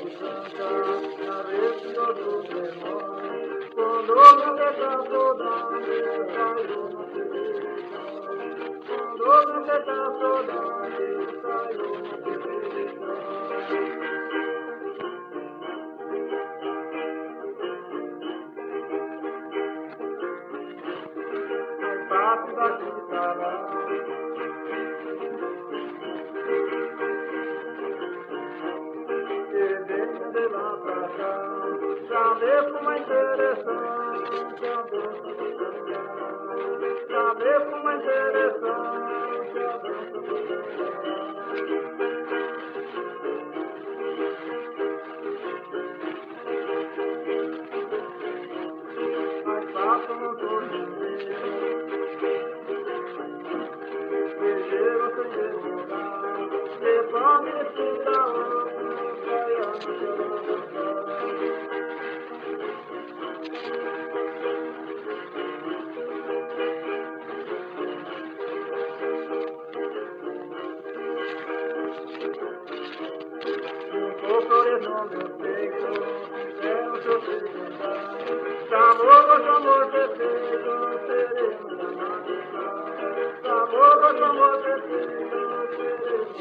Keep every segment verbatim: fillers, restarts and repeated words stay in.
distância, na rede do demônio. Quando me deixa saudade, saiu na televisão. Quando me deixa saudade, saiu na televisão. Mais fácil daqui pra lá. De lá pra cá, já vê como é interessante a dança do tango. Já vê como é interessante a dança do tango. Mais fácil não tô dizendo, veja você demorar, depois me tira outro, baiano chorando. No meu peito, é o seu frequentar. Amor, amor perfeito, seremos amados. Amor, amor perfeito, seremos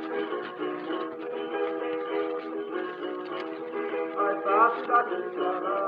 amados. Mais fácil daqui pra lá.